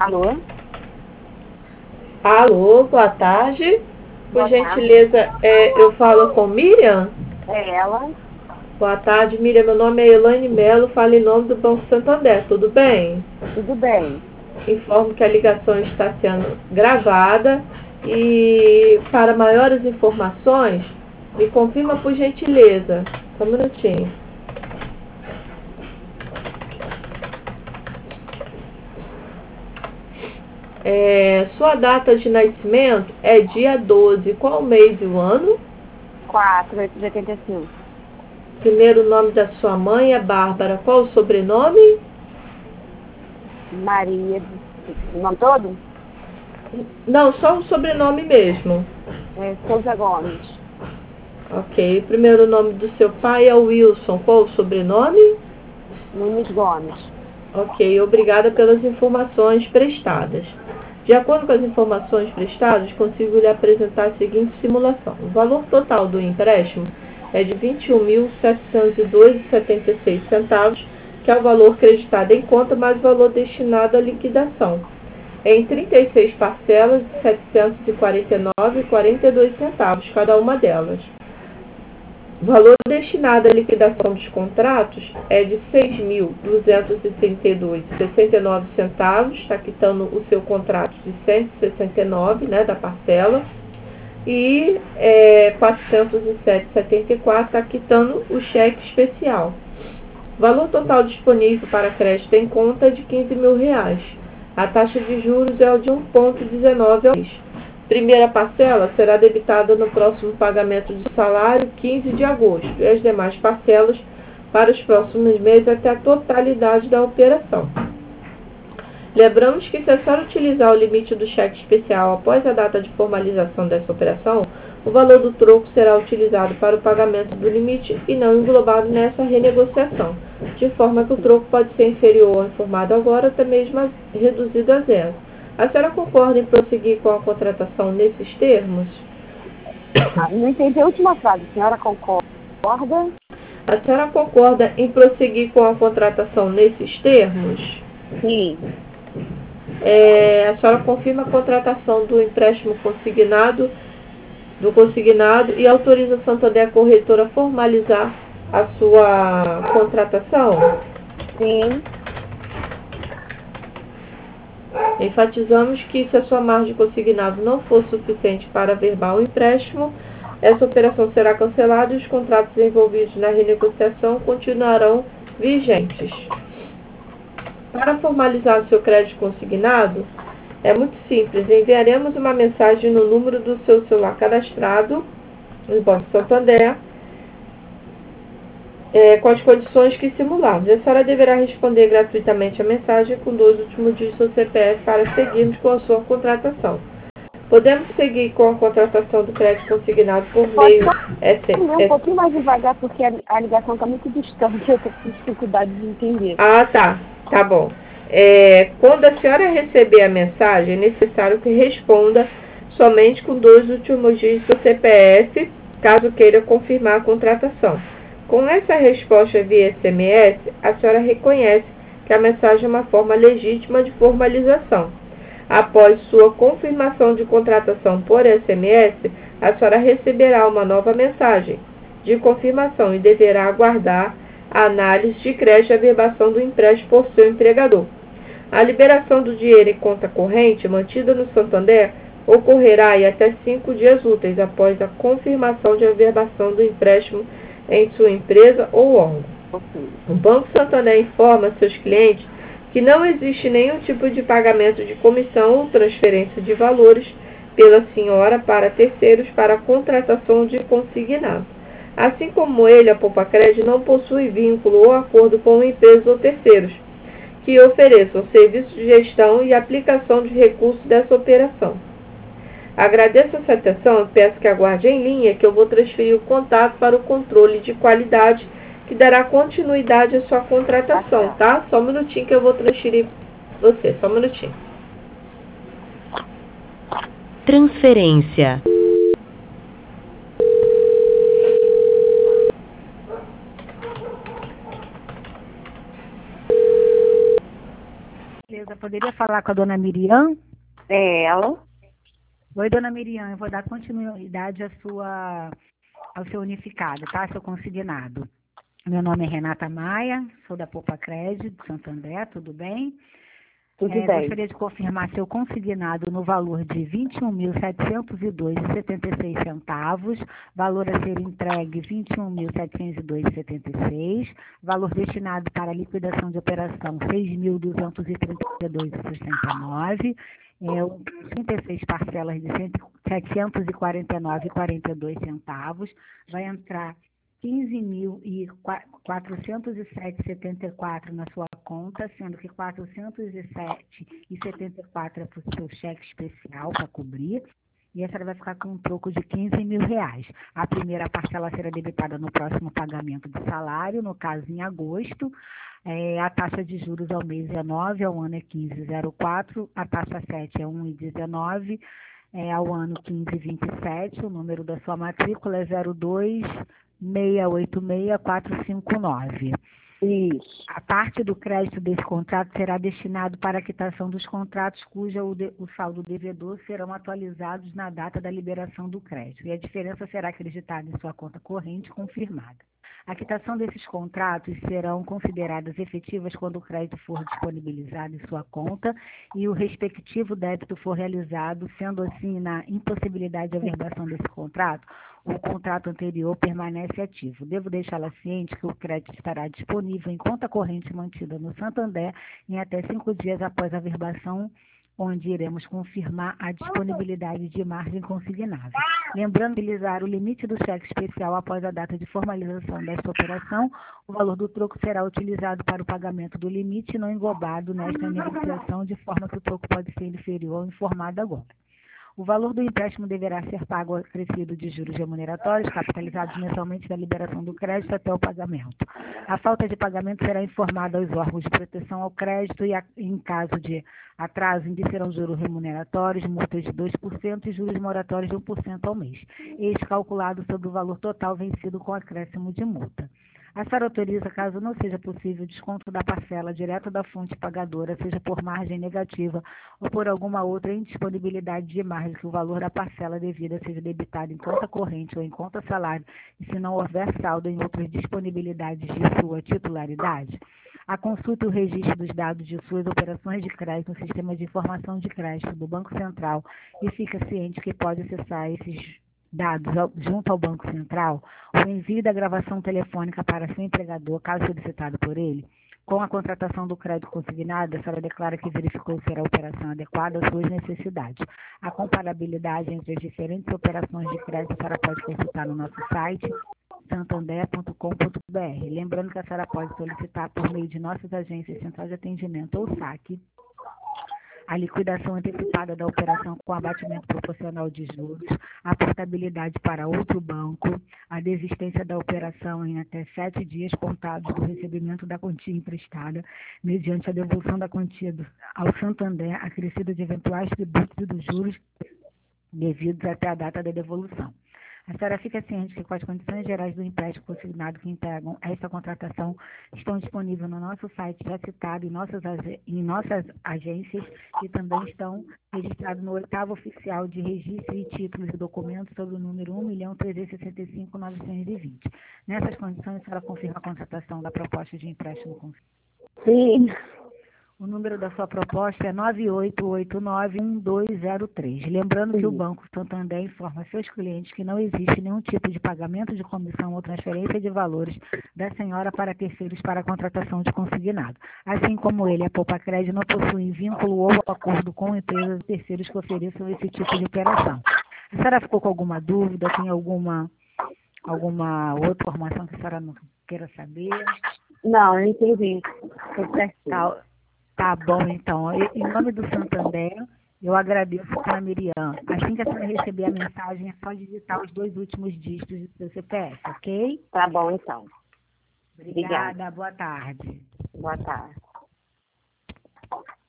Alô? Alô, boa tarde. Por Boa gentileza, eu falo com Miriam? É ela? Boa tarde, Miriam. Meu nome é Elaine Melo, falo em nome do Banco Santander. Tudo bem? Tudo bem. Informo que a ligação está sendo gravada e para maiores informações, me confirma por gentileza. Só um minutinho. Sua data de nascimento é dia 12. Qual o mês e o ano? 4,85. Primeiro nome da sua mãe é Bárbara. Qual o sobrenome? Maria. O nome todo? Não, só o sobrenome mesmo. Souza Gomes. Ok. O primeiro nome do seu pai é Wilson. Qual o sobrenome? Nunes Gomes. Ok. Obrigada pelas informações prestadas. De acordo com as informações prestadas, consigo lhe apresentar a seguinte simulação. O valor total do empréstimo é de R$ 21.702,76, que é o valor creditado em conta mais o valor destinado à liquidação, em 36 parcelas de R$ 749,42, cada uma delas. O valor destinado à liquidação dos contratos é de R$ 6.262,69, está quitando o seu contrato de 169, né, da parcela, e R$ 407,74 está quitando o cheque especial. O valor total disponível para crédito em conta é de R$ 15.000. A taxa de juros é o de 1,19 ao mês. Primeira parcela será debitada no próximo pagamento de salário, 15 de agosto, e as demais parcelas para os próximos meses até a totalidade da operação. Lembramos que, se a senhora utilizar o limite do cheque especial após a data de formalização dessa operação, o valor do troco será utilizado para o pagamento do limite e não englobado nessa renegociação, de forma que o troco pode ser inferior ao informado agora, até mesmo reduzido a zero. A senhora concorda em prosseguir com a contratação nesses termos? Não entendi a última frase. A senhora concorda? A senhora concorda em prosseguir com a contratação nesses termos? Sim. A senhora confirma a contratação do empréstimo consignado e autoriza a Santander Corretora a formalizar a sua contratação? Sim. Enfatizamos que, se a sua margem de consignado não for suficiente para averbar o empréstimo, essa operação será cancelada e os contratos envolvidos na renegociação continuarão vigentes. Para formalizar o seu crédito consignado, é muito simples. Enviaremos uma mensagem no número do seu celular cadastrado no Banco Santander, com as condições que simulamos. A senhora deverá responder gratuitamente a mensagem com 2 últimos dígitos do seu CPF para seguirmos com a sua contratação. Podemos seguir com a contratação do crédito consignado por meio Um pouquinho mais devagar, porque a ligação está muito distante. Eu estou com dificuldade de entender. Ah, tá. Tá bom. Quando a senhora receber a mensagem, é necessário que responda somente com 2 últimos dígitos do CPF, caso queira confirmar a contratação. Com essa resposta via SMS, a senhora reconhece que a mensagem é uma forma legítima de formalização. Após sua confirmação de contratação por SMS, a senhora receberá uma nova mensagem de confirmação e deverá aguardar a análise de crédito e averbação do empréstimo por seu empregador. A liberação do dinheiro em conta corrente mantida no Santander ocorrerá em até 5 dias úteis após a confirmação de averbação do empréstimo em sua empresa ou órgão. O Banco Santander informa seus clientes que não existe nenhum tipo de pagamento de comissão ou transferência de valores pela senhora para terceiros para a contratação de consignado. Assim como ele, a Poupacred não possui vínculo ou acordo com empresas ou terceiros que ofereçam serviços de gestão e aplicação de recursos dessa operação. Agradeço a sua atenção e peço que aguarde em linha que eu vou transferir o contato para o controle de qualidade que dará continuidade à sua contratação, tá? Só um minutinho que eu vou transferir você, só um minutinho. Transferência. poderia falar com a dona Miriam? É ela. Oi, dona Miriam, eu vou dar continuidade ao seu unificado, tá? Seu consignado. Meu nome é Renata Maia, sou da Poupa Crédito, de Santo André, tudo bem? Tudo bem. Gostaria de confirmar seu consignado no valor de R$ 21.702,76, valor a ser entregue R$ 21.702,76, valor destinado para liquidação de operação R$ 6.232,69, 36 parcelas de R$ 749,42, vai entrar R$ 15.407,74 na sua conta, sendo que R$ 407,74 é para o seu cheque especial para cobrir, e essa vai ficar com um troco de R$ 15.000. A primeira parcela será debitada no próximo pagamento de salário, no caso em agosto. A taxa de juros ao mês é 9, ao ano é 15,04, a taxa 7 é 1,19, ao ano 15,27, o número da sua matrícula é 02686459. Isso. A parte do crédito desse contrato será destinado para a quitação dos contratos cujo o saldo devedor serão atualizados na data da liberação do crédito, e a diferença será acreditada em sua conta corrente confirmada. A quitação desses contratos serão consideradas efetivas quando o crédito for disponibilizado em sua conta e o respectivo débito for realizado, sendo assim, na impossibilidade de averbação desse contrato, o contrato anterior permanece ativo. Devo deixá-la ciente que o crédito estará disponível em conta corrente mantida no Santander em até 5 dias após a averbação, onde iremos confirmar a disponibilidade de margem consignável. Lembrando de utilizar o limite do cheque especial após a data de formalização desta operação, o valor do troco será utilizado para o pagamento do limite não englobado nesta negociação, de forma que o troco pode ser inferior ao informado agora. O valor do empréstimo deverá ser pago acrescido de juros remuneratórios, capitalizados mensalmente da liberação do crédito até o pagamento. A falta de pagamento será informada aos órgãos de proteção ao crédito e, em caso de atraso, indecerão juros remuneratórios, multas de 2% e juros moratórios de 1% ao mês, este calculado sobre o valor total vencido com acréscimo de multa. A senhora autoriza, caso não seja possível, o desconto da parcela direto da fonte pagadora, seja por margem negativa ou por alguma outra indisponibilidade de margem, que o valor da parcela devida seja debitado em conta corrente ou em conta salário, e se não houver saldo em outras disponibilidades de sua titularidade. A consulta e o registro dos dados de suas operações de crédito no Sistema de Informação de Crédito do Banco Central, e fica ciente que pode acessar esses dados junto ao Banco Central, o envio da gravação telefônica para seu empregador, caso solicitado por ele. Com a contratação do crédito consignado, a senhora declara que verificou ser a operação adequada às suas necessidades. A comparabilidade entre as diferentes operações de crédito a senhora pode consultar no nosso site, santander.com.br. Lembrando que a senhora pode solicitar por meio de nossas agências Central de Atendimento ou SAC a liquidação antecipada da operação com abatimento proporcional de juros, a portabilidade para outro banco, a desistência da operação em até 7 dias contados do recebimento da quantia emprestada, mediante a devolução da quantia ao Santander, acrescida de eventuais tributos e dos juros devidos até a data da devolução. A senhora fica ciente que com as condições gerais do empréstimo consignado que integram esta contratação estão disponíveis no nosso site já citado, em nossas agências, e também estão registrados no 8º oficial de registro e títulos e documentos sob o número 1.365.920. Nessas condições, a senhora confirma a contratação da proposta de empréstimo consignado? Sim. O número da sua proposta é 98891203. Lembrando que o Banco Santander informa seus clientes que não existe nenhum tipo de pagamento de comissão ou transferência de valores da senhora para terceiros para a contratação de consignado. Assim como ele, a Poupa Crédito não possui vínculo ou acordo com empresas e terceiros que ofereçam esse tipo de operação. A senhora ficou com alguma dúvida? Tem alguma outra informação que a senhora não queira saber? Não, eu entendi. Tudo certo. Tá bom, então. Em nome do Santander, eu agradeço, senhora Miriam. Assim que a senhora receber a mensagem, é só digitar os 2 últimos dígitos do seu CPF, ok? Tá bom, então. Obrigada. Boa tarde. Boa tarde.